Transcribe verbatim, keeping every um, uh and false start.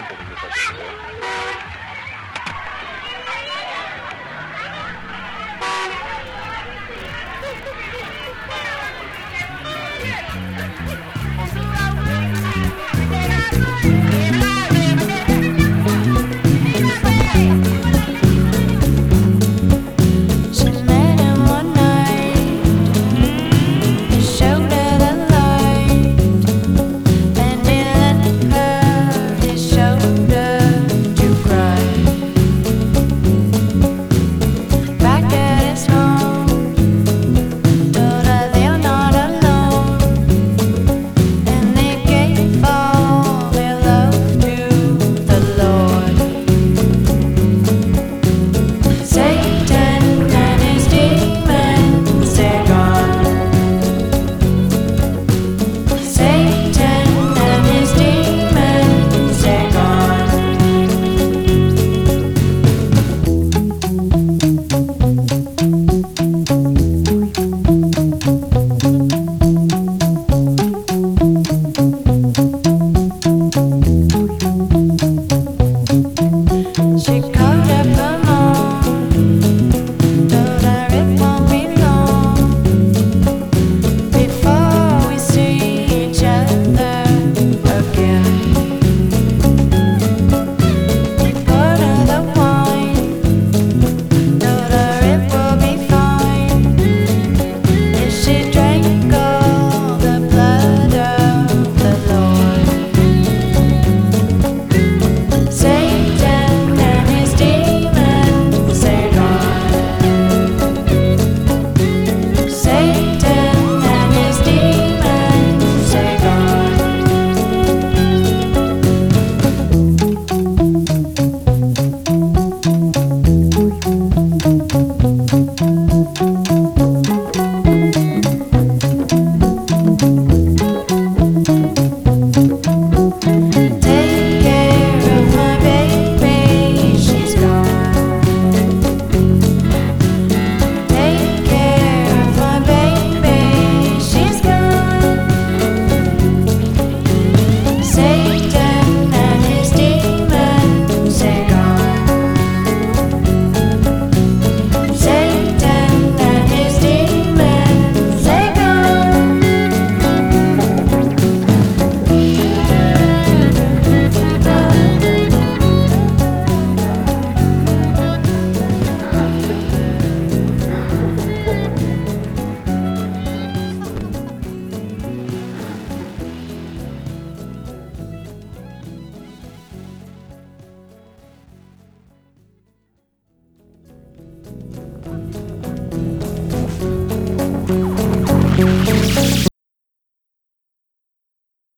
되는 것 같은데. She met him one night. He showed her the light, and he lent her his shoulder to cry. Back at his home, told her they're not alone, and they gave all their love to the Lord. Satan and his demons, they're gone. Satan and his demons, they're gone. She called up her mom, told her it won't be long before we see each other again. He poured her the wine, told her it will be fine if she drank all the blood of the Lord. Satan and his demons, they're gone. Satan and his demons, they're Take care of my baby, she's gone. Take care of my baby, she's gone. Satan and his demons, they're gone. Satan and his demons, they're gone.